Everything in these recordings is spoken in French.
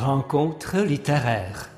Rencontre littéraire.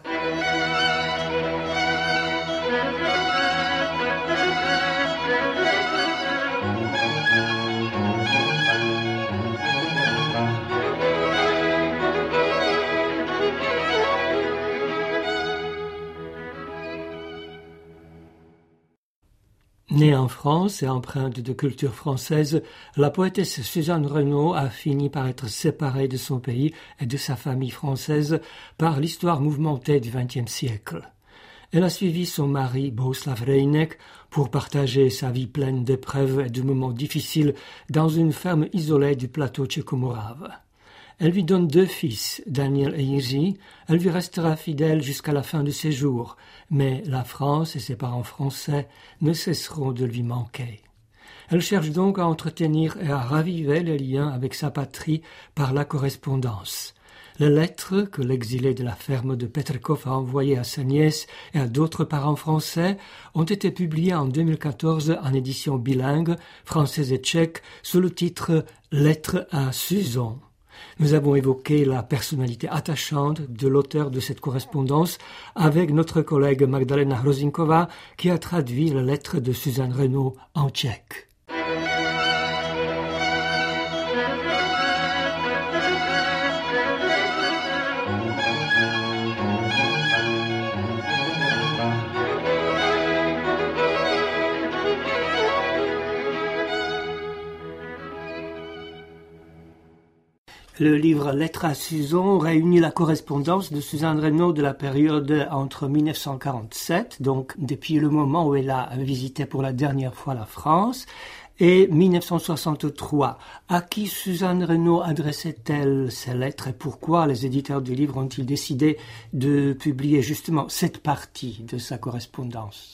Née en France et empreinte de culture française, la poétesse Suzanne Renaud a fini par être séparée de son pays et de sa famille française par l'histoire mouvementée du XXe siècle. Elle a suivi son mari Bohuslav Rejnek pour partager sa vie pleine d'épreuves et de moments difficiles dans une ferme isolée du plateau tchéco-morave. Elle lui donne 2 fils, Daniel et Jiří. Elle lui restera fidèle jusqu'à la fin de ses jours, mais la France et ses parents français ne cesseront de lui manquer. Elle cherche donc à entretenir et à raviver les liens avec sa patrie par la correspondance. Les lettres que l'exilé de la ferme de Petrkov a envoyées à sa nièce et à d'autres parents français ont été publiées en 2014 en édition bilingue, française et tchèque, sous le titre « Lettres à Suzon ». Nous avons évoqué la personnalité attachante de l'auteur de cette correspondance avec notre collègue Magdalena Hrozinkova qui a traduit la lettre de Suzanne Renaud en tchèque. Le livre Lettres à Suzon réunit la correspondance de Suzanne Renaud de la période entre 1947, donc depuis le moment où elle a visité pour la dernière fois la France, et 1963. À qui Suzanne Renaud adressait-elle ces lettres et pourquoi les éditeurs du livre ont-ils décidé de publier justement cette partie de sa correspondance ?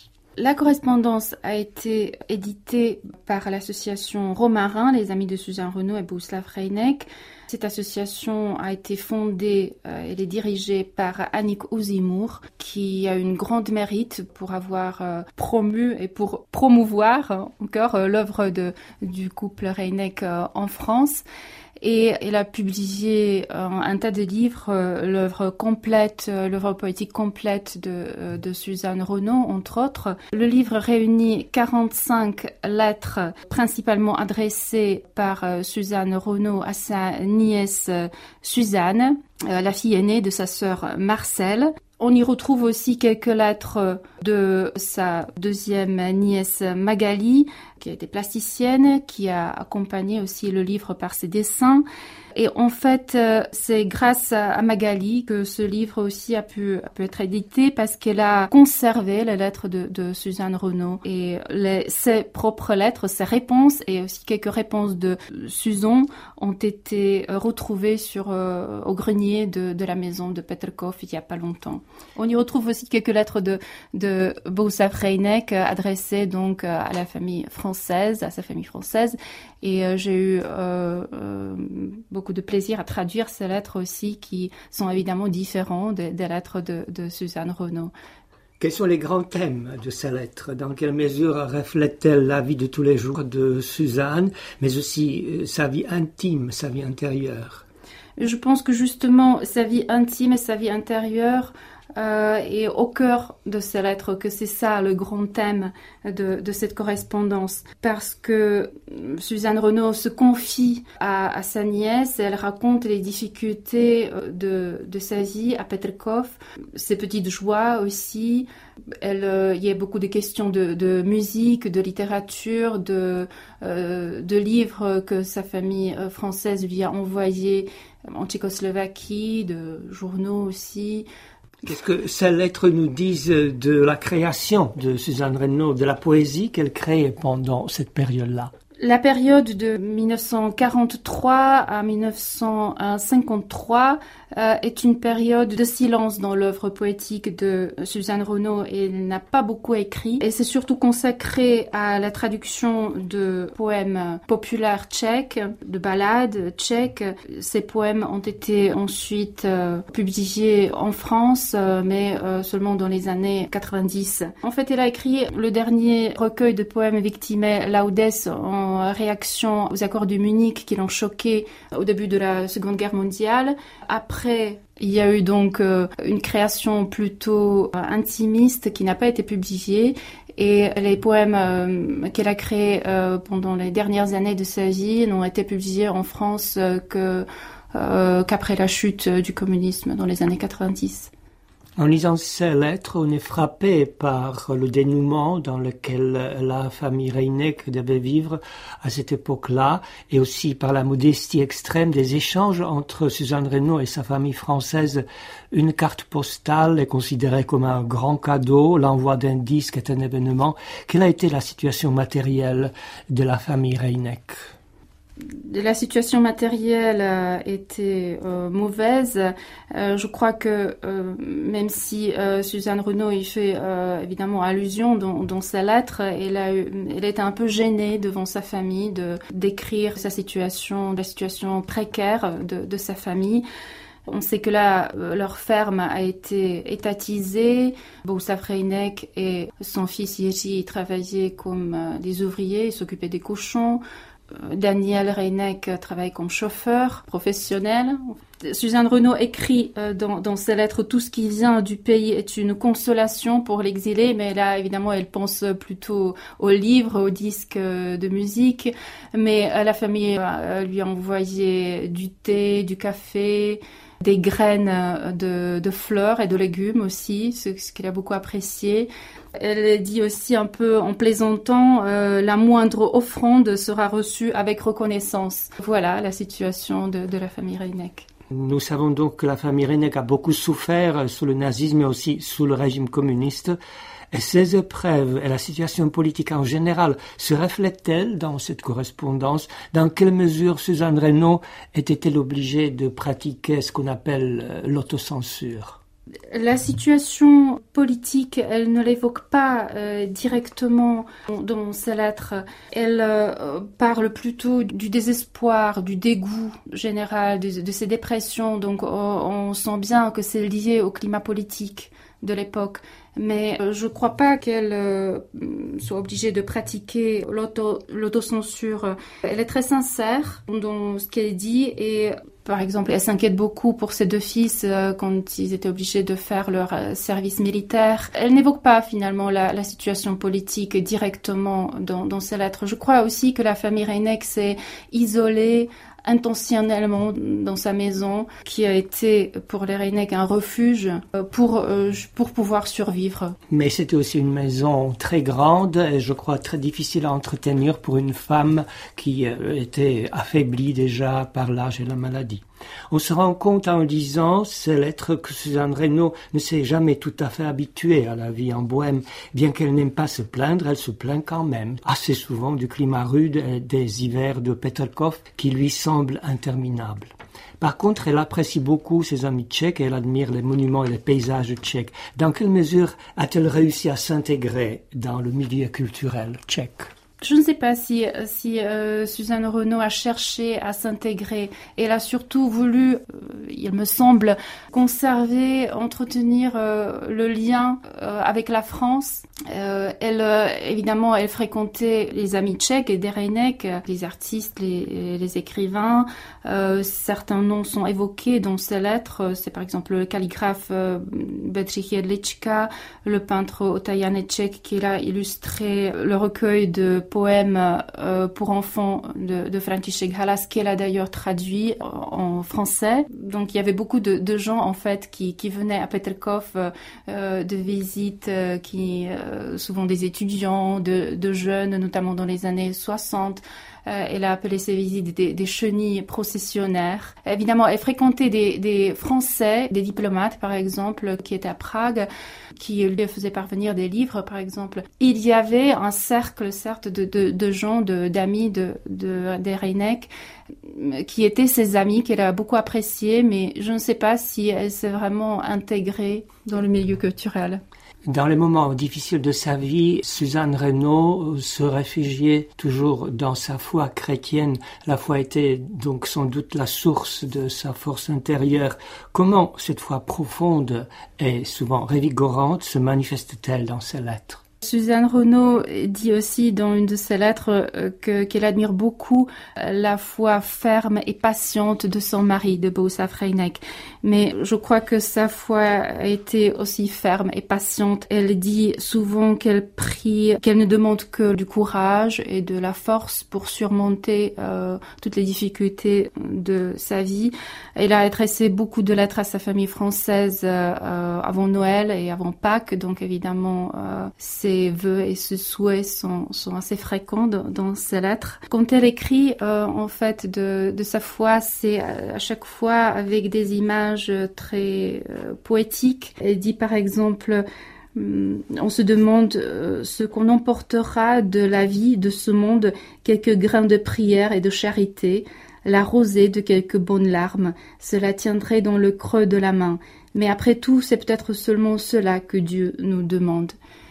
La correspondance a été éditée par l'association Romarin, les amis de Suzanne Renaud et Bohuslav Rejnek. Cette association a été fondée, elle est dirigée par Annick Uzimur, qui a une grande mérite pour avoir promu et pour promouvoir encore l'œuvre du couple Rejnek en France. Et elle a publié un tas de livres, l'œuvre poétique complète de Suzanne Renaud, entre autres. Le livre réunit 45 lettres, principalement adressées par Suzanne Renaud à sa nièce Suzanne, la fille aînée de sa sœur Marcelle. On y retrouve aussi quelques lettres de sa deuxième nièce Magali, qui a été plasticienne, qui a accompagné aussi le livre par ses dessins. Et en fait, c'est grâce à Magali que ce livre aussi a pu être édité parce qu'elle a conservé les lettres de Suzanne Renaud et ses propres lettres, ses réponses et aussi quelques réponses de Suzon ont été retrouvées au grenier de la maison de Petrkov il y a pas longtemps. On y retrouve aussi quelques lettres de Bohuslav Rejnek adressées donc à la famille française, à sa famille française. Et j'ai eu beaucoup de plaisir à traduire ces lettres aussi qui sont évidemment différentes des lettres de Suzanne Renaud. Quels sont les grands thèmes de ces lettres ? Dans quelle mesure reflètent-elles la vie de tous les jours de Suzanne, mais aussi sa vie intime, sa vie intérieure ? Je pense que justement sa vie intime et sa vie intérieure et au cœur de ces lettres, que c'est ça le grand thème de cette correspondance. Parce que Suzanne Renaud se confie à sa nièce, elle raconte les difficultés de sa vie à Petrkov, ses petites joies aussi. Il y a beaucoup de questions de musique, de littérature, de livres que sa famille française lui a envoyés en Tchécoslovaquie, de journaux aussi. Qu'est-ce que ces lettres nous disent de la création de Suzanne Renaud, de la poésie qu'elle crée pendant cette période-là ? La période de 1943 à 1953 est une période de silence dans l'œuvre poétique de Suzanne Renaud et elle n'a pas beaucoup écrit. Et c'est surtout consacré à la traduction de poèmes populaires tchèques, de ballades tchèques. Ces poèmes ont été ensuite publiés en France, mais seulement dans les années 90. En fait, elle a écrit le dernier recueil de poèmes victimaires, Laudes, en réaction aux accords de Munich qui l'ont choqué au début de la Seconde Guerre mondiale. Après Il y a eu donc une création plutôt intimiste qui n'a pas été publiée. Et les poèmes qu'elle a créés pendant les dernières années de sa vie n'ont été publiés en France qu'après la chute du communisme dans les années 90. En lisant ces lettres, on est frappé par le dénouement dans lequel la famille Reinecke devait vivre à cette époque-là, et aussi par la modestie extrême des échanges entre Suzanne Renaud et sa famille française. Une carte postale est considérée comme un grand cadeau, l'envoi d'un disque est un événement. Quelle a été la situation matérielle de la famille Reinecke ? La situation matérielle était mauvaise. Je crois que même si Suzanne Renaud y fait évidemment allusion dans sa lettre, elle était un peu gênée devant sa famille de décrire la situation précaire de sa famille. On sait que là, leur ferme a été étatisée. Bohuslav Reinecke et son fils Jiří travaillaient comme des ouvriers, ils s'occupaient des cochons. Daniel Reinecke travaille comme chauffeur professionnel. Suzanne Renaud écrit dans ses lettres « Tout ce qui vient du pays est une consolation pour l'exilé », mais là, évidemment, elle pense plutôt aux livres, aux disques de musique. Mais la famille lui a envoyé du thé, du café, des graines de fleurs et de légumes aussi, ce qu'elle a beaucoup apprécié. Elle dit aussi un peu en plaisantant, la moindre offrande sera reçue avec reconnaissance. Voilà la situation de la famille Reinecke. Nous savons donc que la famille Reinecke a beaucoup souffert sous le nazisme, mais aussi sous le régime communiste. Et ces épreuves et la situation politique en général se reflètent-elles dans cette correspondance? Dans quelle mesure Suzanne Renaud était-elle obligée de pratiquer ce qu'on appelle l'autocensure? La situation politique, elle ne l'évoque pas directement dans ses lettres. Elle parle plutôt du désespoir, du dégoût général, de ses dépressions. Donc on sent bien que c'est lié au climat politique de l'époque. Mais je ne crois pas qu'elle soit obligée de pratiquer l'autocensure. Elle est très sincère dans ce qu'elle dit et par exemple, elle s'inquiète beaucoup pour ses deux fils quand ils étaient obligés de faire leur service militaire. Elle n'évoque pas finalement la situation politique directement dans ses lettres. Je crois aussi que la famille Reinecke s'est isolée intentionnellement dans sa maison, qui a été pour les Reinecke un refuge pour pouvoir survivre. Mais c'était aussi une maison très grande et je crois très difficile à entretenir pour une femme qui était affaiblie déjà par l'âge et la maladie. On se rend compte en lisant ces lettres que Suzanne Renaud ne s'est jamais tout à fait habituée à la vie en Bohême. Bien qu'elle n'aime pas se plaindre, elle se plaint quand même assez souvent du climat rude et des hivers de Petrkov qui lui semblent interminables. Par contre, elle apprécie beaucoup ses amis tchèques et elle admire les monuments et les paysages tchèques. Dans quelle mesure a-t-elle réussi à s'intégrer dans le milieu culturel tchèque ? Je ne sais pas si Suzanne Renaud a cherché à s'intégrer. Elle a surtout voulu, il me semble, conserver, entretenir le lien avec la France. Évidemment, elle fréquentait les amis tchèques et des Reinecke, les artistes, les écrivains. Certains noms sont évoqués dans ces lettres. C'est par exemple le calligraphe Bedřich Jedlička, le peintre Ota Janeček qui a illustré le recueil de poèmes pour enfants de František Halas, qu'elle a d'ailleurs traduit en français. Donc il y avait beaucoup de gens en fait qui venaient à Petrkov de visite, souvent des étudiants, de jeunes, notamment dans les années 60. Elle a appelé ces visites des chenilles processionnaires. Évidemment, elle fréquentait des Français, des diplomates par exemple, qui étaient à Prague, qui lui faisaient parvenir des livres par exemple. Il y avait un cercle, certes, de gens, d'amis des Reinecke, qui étaient ses amis, qu'elle a beaucoup appréciés, mais je ne sais pas si elle s'est vraiment intégrée dans le milieu culturel. Dans les moments difficiles de sa vie, Suzanne Renaud se réfugiait toujours dans sa foi chrétienne. La foi était donc sans doute la source de sa force intérieure. Comment cette foi profonde et souvent revigorante se manifeste-t-elle dans ses lettres ? Suzanne Renaud dit aussi dans une de ses lettres qu'elle admire beaucoup la foi ferme et patiente de son mari, de Bohuslav Hrenek. Mais je crois que sa foi a été aussi ferme et patiente. Elle dit souvent qu'elle prie, qu'elle ne demande que du courage et de la force pour surmonter toutes les difficultés de sa vie. Elle a adressé beaucoup de lettres à sa famille française avant Noël et avant Pâques, donc évidemment ses vœux et ses souhaits sont assez fréquents dans ses lettres. Quand elle écrit en fait de sa foi, c'est à chaque fois avec des images très poétiques. Elle dit par exemple: on se demande ce qu'on emportera de la vie de ce monde, quelques grains de prière et de charité, la rosée de quelques bonnes larmes, cela tiendrait dans le creux de la main. Mais après tout, c'est peut-être seulement cela que Dieu nous demande.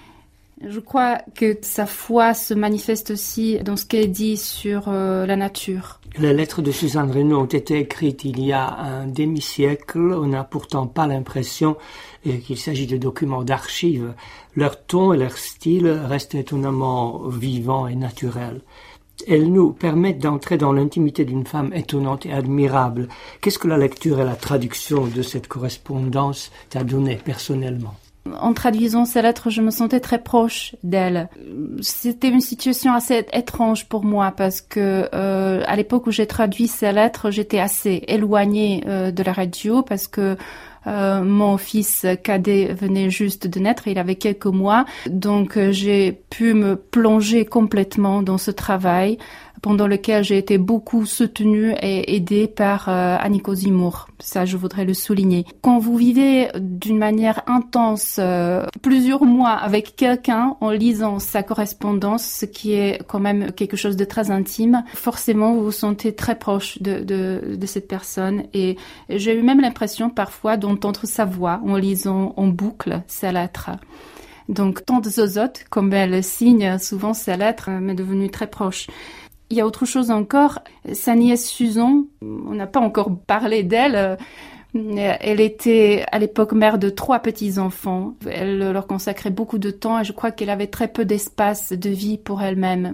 Je crois que sa foi se manifeste aussi dans ce qu'elle dit sur la nature. Les lettres de Suzanne Renaud ont été écrites il y a un demi-siècle. On n'a pourtant pas l'impression qu'il s'agit de documents d'archives. Leur ton et leur style restent étonnamment vivants et naturels. Elles nous permettent d'entrer dans l'intimité d'une femme étonnante et admirable. Qu'est-ce que la lecture et la traduction de cette correspondance t'a donné personnellement ? En traduisant ces lettres, je me sentais très proche d'elle. C'était une situation assez étrange pour moi parce que à l'époque où j'ai traduit ces lettres, j'étais assez éloignée de la radio parce que mon fils cadet venait juste de naître, il avait quelques mois, donc j'ai pu me plonger complètement dans ce travail pendant lequel j'ai été beaucoup soutenue et aidée par Aniko Zimour. Ça, je voudrais le souligner. Quand vous vivez d'une manière intense plusieurs mois avec quelqu'un en lisant sa correspondance, ce qui est quand même quelque chose de très intime, forcément vous vous sentez très proche de cette personne. Et j'ai eu même l'impression parfois d'entendre sa voix en lisant en boucle sa lettre. Donc, tante Zozote, comme elle signe souvent ses lettres, m'est devenue très proche. Il y a autre chose encore, sa nièce Suzan, on n'a pas encore parlé d'elle, elle était à l'époque mère de 3 petits-enfants, elle leur consacrait beaucoup de temps et je crois qu'elle avait très peu d'espace de vie pour elle-même.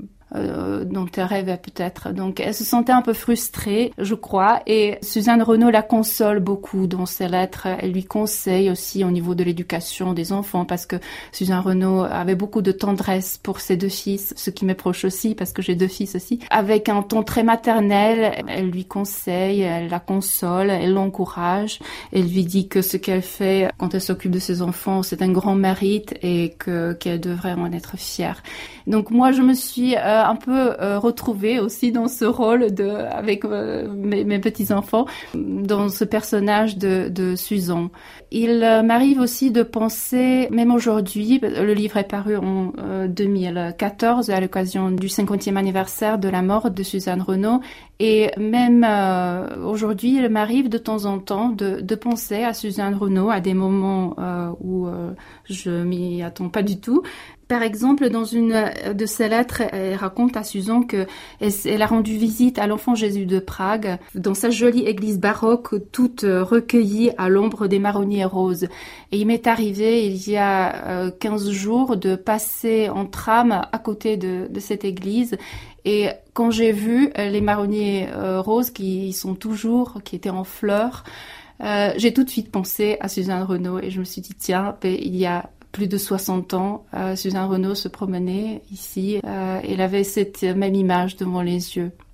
Dont elle rêvait peut-être. Donc elle se sentait un peu frustrée, je crois, et Suzanne Renaud la console beaucoup dans ses lettres. Elle lui conseille aussi au niveau de l'éducation des enfants parce que Suzanne Renaud avait beaucoup de tendresse pour ses 2 fils, ce qui m'est proche aussi parce que j'ai 2 fils aussi. Avec un ton très maternel, elle lui conseille, elle la console, elle l'encourage, elle lui dit que ce qu'elle fait quand elle s'occupe de ses enfants, c'est un grand mérite et qu'elle devrait en être fière. Donc moi je me suis un peu retrouvée aussi dans ce rôle avec mes petits-enfants, dans ce personnage de Suzan. Il m'arrive aussi de penser, même aujourd'hui, le livre est paru en 2014 à l'occasion du 50e anniversaire de la mort de Suzanne Renaud, et même aujourd'hui, il m'arrive de temps en temps de penser à Suzanne Renaud à des moments où je m'y attends pas du tout. Par exemple, dans une de ses lettres, elle raconte à Suzan qu'elle a rendu visite à l'Enfant Jésus de Prague, dans sa jolie église baroque, toute recueillie à l'ombre des marronniers roses. Et il m'est arrivé, il y a 15 jours, de passer en tram à côté de cette église. Et quand j'ai vu les marronniers roses qui étaient en fleurs, j'ai tout de suite pensé à Suzanne Renaud et je me suis dit, tiens, il y a plus de 60 ans, Suzanne Renaud se promenait ici. Elle avait cette même image devant les yeux.